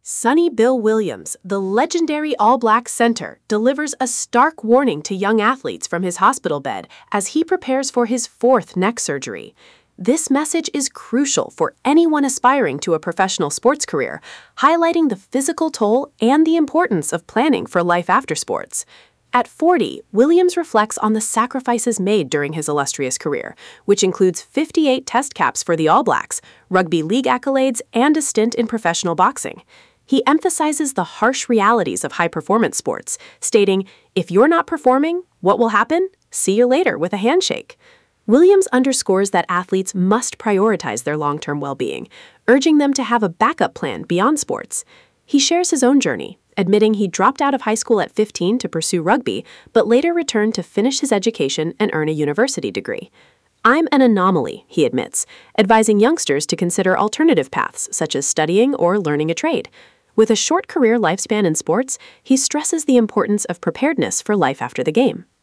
Sonny Bill Williams, the legendary All Black center, delivers a stark warning to young athletes from his hospital bed as he prepares for his fourth neck surgery. This message is crucial for anyone aspiring to a professional sports career, highlighting the physical toll and the importance of planning for life after sports. At 40, Williams reflects on the sacrifices made during his illustrious career, which includes 58 test caps for the All Blacks, rugby league accolades, and a stint in professional boxing. He emphasizes the harsh realities of high-performance sports, stating, "If you're not performing, what will happen? See you later with a handshake." Williams underscores that athletes must prioritize their long-term well-being, urging them to have a backup plan beyond sports. He shares his own journey, admitting he dropped out of high school at 15 to pursue rugby, but later returned to finish his education and earn a university degree. "I'm an anomaly," he admits, advising youngsters to consider alternative paths such as studying or learning a trade. With a short career lifespan in sports, he stresses the importance of preparedness for life after the game.